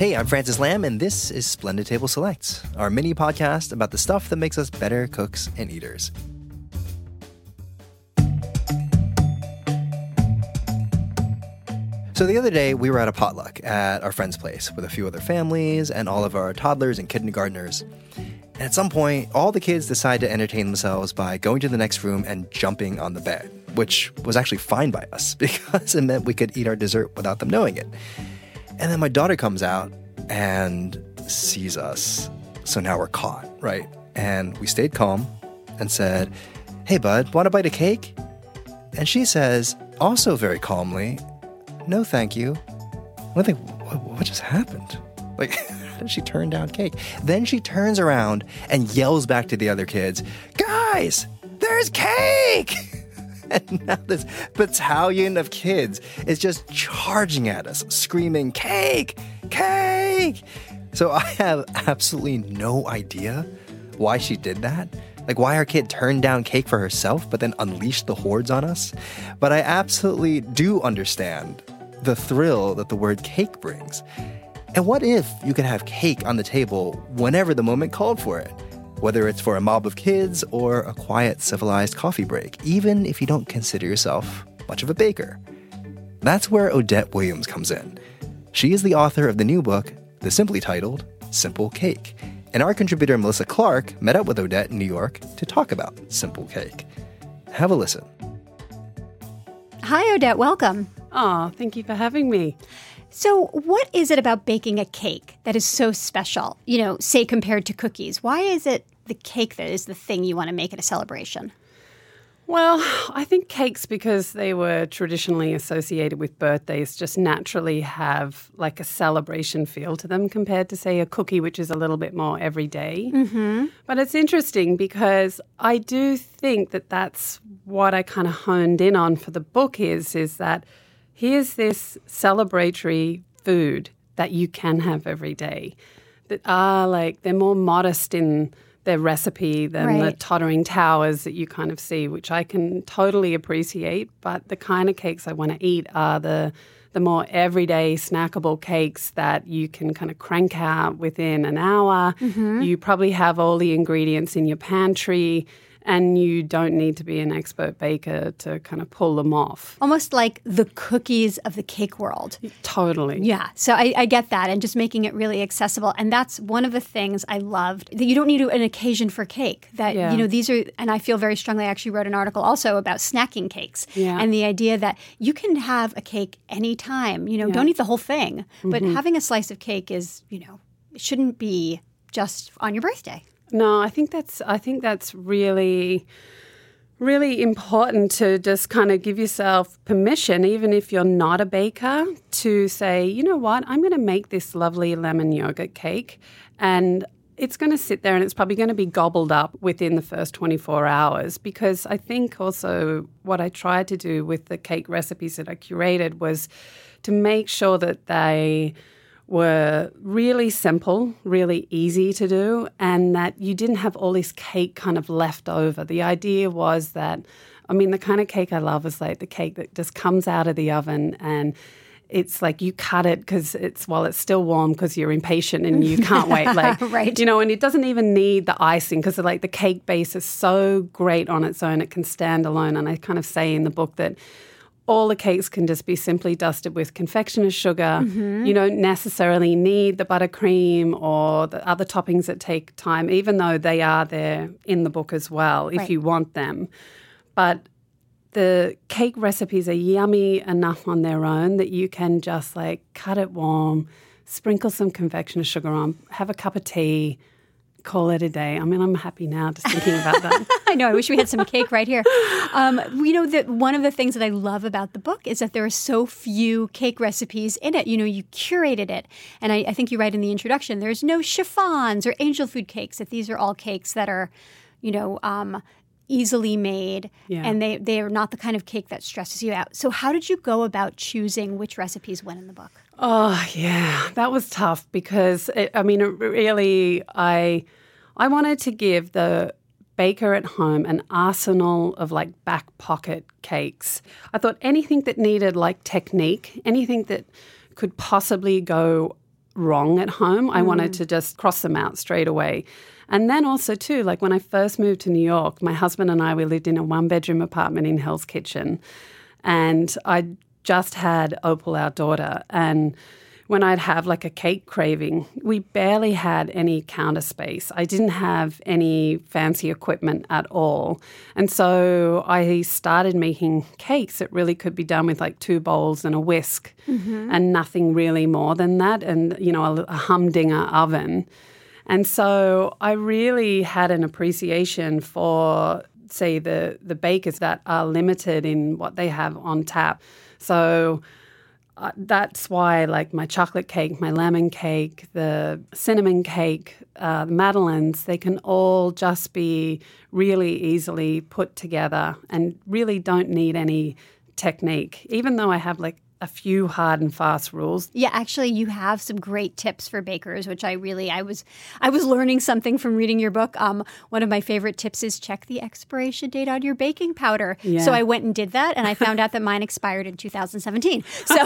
Hey, I'm Francis Lamb, and this is Splendid Table Selects, our mini podcast about the stuff that makes us better cooks and eaters. So the other day, we were at a potluck at our friend's place with a few other families and all of our toddlers and kindergartners. And at some point, all the kids decide to entertain themselves by going to the next room and jumping on the bed, which was actually fine by us because it meant we could eat our dessert without them knowing it. And then my daughter comes out and sees us. So now we're caught, right? And we stayed calm and said, "Hey, bud, want a bite of cake?" And she says, also very calmly, "No, thank you." I think, what just happened? Like, how did she turn down cake? Then she turns around and yells back to the other kids, "Guys, there's cake!" And now this battalion of kids is just charging at us, screaming, "Cake! Cake!" So I have absolutely no idea why she did that. Like, why our kid turned down cake for herself, but then unleashed the hordes on us. But I absolutely do understand the thrill that the word cake brings. And what if you could have cake on the table whenever the moment called for it? Whether it's for a mob of kids or a quiet, civilized coffee break, even if you don't consider yourself much of a baker. That's where Odette Williams comes in. She is the author of the new book, the simply titled Simple Cake. And our contributor, Melissa Clark, met up with Odette in New York to talk about Simple Cake. Have a listen. Hi, Odette. Welcome. Oh, thank you for having me. So what is it about baking a cake that is so special, say compared to cookies? Why is it the cake that is the thing you want to make at a celebration? Well, I think cakes, because they were traditionally associated with birthdays, just naturally have like a celebration feel to them compared to, say, a cookie, which is a little bit more everyday. Mm-hmm. But it's interesting because I do think that that's what I kind of honed in on for the book is that here's this celebratory food that you can have every day that are like, they're more modest in their recipe than the tottering towers that you kind of see, which I can totally appreciate. But the kind of cakes I want to eat are the more everyday snackable cakes that you can kind of crank out within an hour. Mm-hmm. You probably have all the ingredients in your pantry, and you don't need to be an expert baker to kind of pull them off. Almost like the cookies of the cake world. Totally. Yeah. So I get that, and just making it really accessible. And that's one of the things I loved, that you don't need an occasion for cake. That, these are, and I feel very strongly, I actually wrote an article also about snacking cakes. Yeah. And the idea that you can have a cake anytime, don't eat the whole thing. But having a slice of cake is, it shouldn't be just on your birthday. No, I think that's really, really important to just kind of give yourself permission, even if you're not a baker, to say, you know what, I'm going to make this lovely lemon yogurt cake, and it's going to sit there and it's probably going to be gobbled up within the first 24 hours. Because I think also what I tried to do with the cake recipes that I curated was to make sure that they were really simple, really easy to do, and that you didn't have all this cake kind of left over. The idea was that, the kind of cake I love is like the cake that just comes out of the oven and it's like you cut it because it's still warm because you're impatient and you can't wait. Right. And it doesn't even need the icing because the cake base is so great on its own. It can stand alone. And I kind of say in the book that all the cakes can just be simply dusted with confectioner's sugar. Mm-hmm. You don't necessarily need the buttercream or the other toppings that take time, even though they are there in the book as well if you want them. But the cake recipes are yummy enough on their own that you can just cut it warm, sprinkle some confectioner's sugar on, have a cup of tea, call it a day. I'm happy now just thinking about that. I know. I wish we had some cake right here. That one of the things that I love about the book is that there are so few cake recipes in it. You curated it. And I think you write in the introduction, there's no chiffons or angel food cakes, that these are all cakes that are, easily made. Yeah. And they are not the kind of cake that stresses you out. So how did you go about choosing which recipes went in the book? Oh, yeah. That was tough because, I wanted to give the baker at home an arsenal of back pocket cakes. I thought anything that needed technique, anything that could possibly go wrong at home. I wanted to just cross them out straight away. And then also too, like when I first moved to New York, my husband and I, we lived in a 1-bedroom apartment in Hell's Kitchen. And I just had Opal, our daughter. And when I'd have like a cake craving, we barely had any counter space. I didn't have any fancy equipment at all. And so I started making cakes that really could be done with like 2 bowls and a whisk and nothing really more than that, and, you know, a humdinger oven. And so I really had an appreciation for, say, the bakers that are limited in what they have on tap. So that's why, like, my chocolate cake, my lemon cake, the cinnamon cake, the madeleines, they can all just be really easily put together and really don't need any technique, even though I have, like, a few hard and fast rules. Yeah, actually, you have some great tips for bakers, which I was learning something from reading your book. One of my favorite tips is check the expiration date on your baking powder. Yeah. So I went and did that, and I found out that mine expired in 2017. So,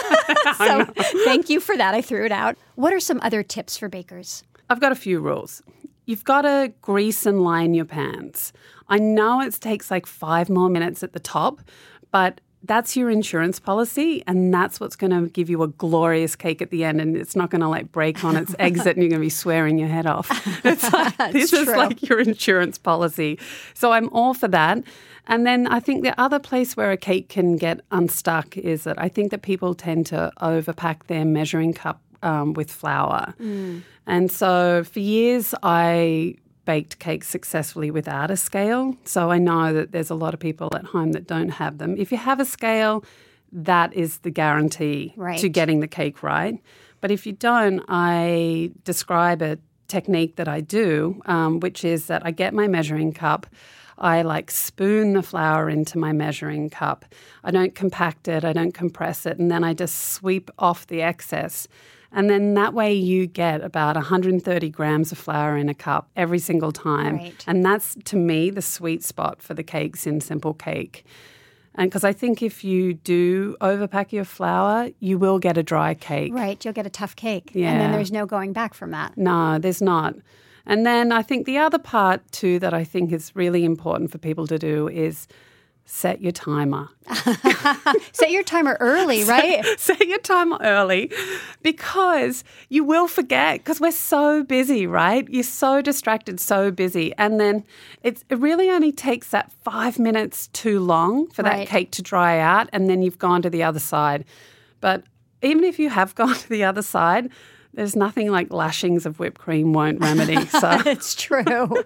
so thank you for that. I threw it out. What are some other tips for bakers? I've got a few rules. You've got to grease and line your pans. I know it takes like 5 more minutes at the top, but that's your insurance policy, and that's what's going to give you a glorious cake at the end, and it's not going to like break on its exit and you're going to be swearing your head off. It's like, this is like your insurance policy. So I'm all for that. And then I think the other place where a cake can get unstuck is that I think that people tend to overpack their measuring cup with flour. And so for years I baked cakes successfully without a scale. So I know that there's a lot of people at home that don't have them. If you have a scale, that is the guarantee to getting the cake right. But if you don't, I describe a technique that I do, which is that I get my measuring cup, I like spoon the flour into my measuring cup. I don't compact it, I don't compress it, and then I just sweep off the excess. And then that way you get about 130 grams of flour in a cup every single time. Right. And that's, to me, the sweet spot for the cakes in Simple Cake. And because I think if you do overpack your flour, you will get a dry cake. Right, you'll get a tough cake. Yeah. And then there's no going back from that. No, there's not. And then I think the other part, too, that I think is really important for people to do is set your timer. Set your timer early, right? Set your timer early, because you will forget, because we're so busy, right? You're so distracted, so busy. And then it really only takes that 5 minutes too long for that cake to dry out, and then you've gone to the other side. But even if you have gone to the other side, there's nothing like lashings of whipped cream won't remedy. So it's true.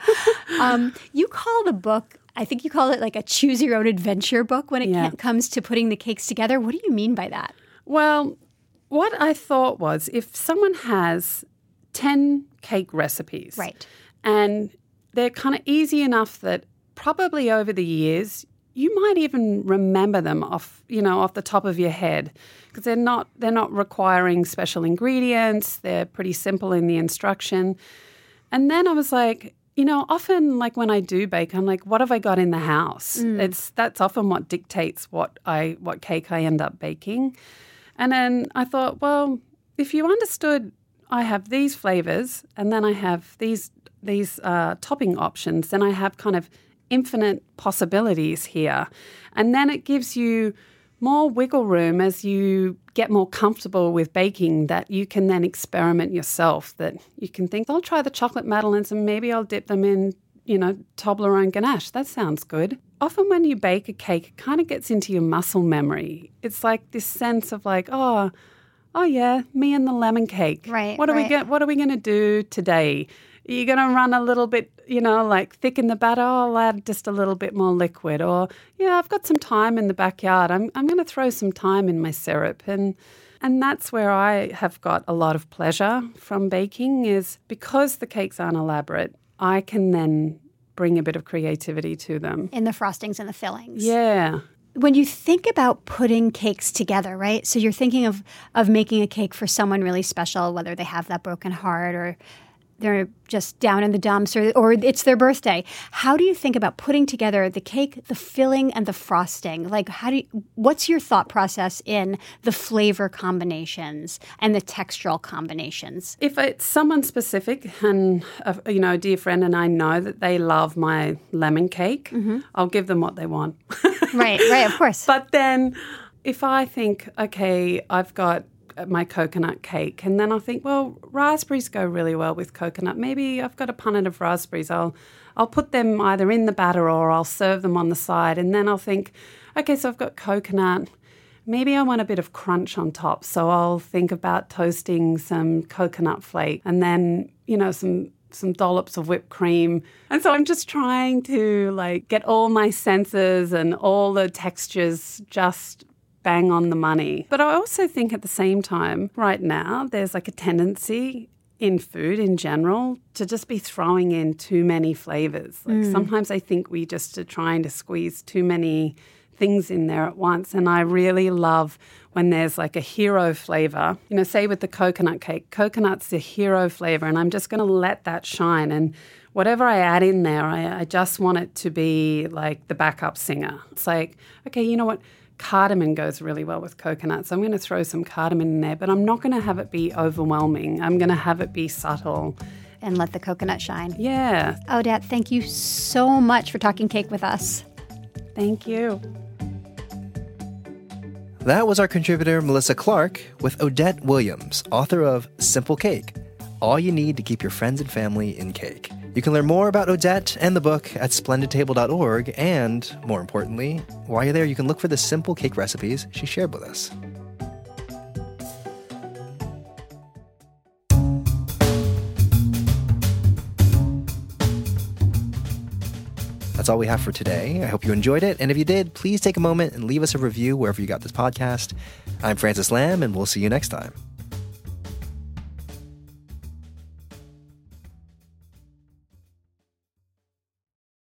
You call the book, I think you call it like a choose your own adventure book when it comes to putting the cakes together. What do you mean by that? Well, what I thought was, if someone has 10 cake recipes, and they're kind of easy enough that probably over the years you might even remember them off the top of your head, because they're not requiring special ingredients. They're pretty simple in the instruction. And then I was like, often like when I do bake, I'm like, what have I got in the house? That's often what dictates what cake I end up baking. And then I thought, well, if you understood, I have these flavors, and then I have these topping options, then I have kind of infinite possibilities here. And then it gives you more wiggle room as you get more comfortable with baking, that you can then experiment yourself, that you can think, I'll try the chocolate madeleines and maybe I'll dip them in, Toblerone ganache. That sounds good. Often when you bake a cake, it kind of gets into your muscle memory. It's like this sense of like, oh yeah, me and the lemon cake. Right. What are we going to do today? Are you going to run a little bit, like thicken the batter? I'll add just a little bit more liquid. Or, I've got some thyme in the backyard. I'm going to throw some thyme in my syrup. And that's where I have got a lot of pleasure from baking, is because the cakes aren't elaborate, I can then bring a bit of creativity to them. In the frostings and the fillings. Yeah. When you think about putting cakes together, right? So you're thinking of making a cake for someone really special, whether they have that broken heart or they're just down in the dumps or it's their birthday. How do you think about putting together the cake, the filling, and the frosting? Like, what's your thought process in the flavor combinations and the textural combinations? If it's someone specific and, a dear friend and I know that they love my lemon cake, I'll give them what they want. Right, of course. But then if I think, okay, I've got my coconut cake, and then I think, well, raspberries go really well with coconut. Maybe I've got a punnet of raspberries. I'll put them either in the batter or I'll serve them on the side. And then I'll think, okay, so I've got coconut. Maybe I want a bit of crunch on top. So I'll think about toasting some coconut flake and then, some dollops of whipped cream. And so I'm just trying to get all my senses and all the textures just bang on the money. But I also think at the same time, right now, there's a tendency in food in general to just be throwing in too many flavors. Sometimes I think we just are trying to squeeze too many things in there at once. And I really love when there's a hero flavor. Say with the coconut cake, coconut's the hero flavor, and I'm just going to let that shine. And whatever I add in there, I just want it to be the backup singer. It's okay, you know what? Cardamom goes really well with coconut, so I'm going to throw some cardamom in there, but I'm not going to have it be overwhelming. I'm going to have it be subtle. And let the coconut shine. Yeah. Odette, thank you so much for talking cake with us. Thank you. That was our contributor, Melissa Clark, with Odette Williams, author of Simple Cake, All You Need to Keep Your Friends and Family in Cake. You can learn more about Odette and the book at splendidtable.org, and, more importantly, while you're there, you can look for the simple cake recipes she shared with us. That's all we have for today. I hope you enjoyed it, and if you did, please take a moment and leave us a review wherever you got this podcast. I'm Francis Lamb, and we'll see you next time.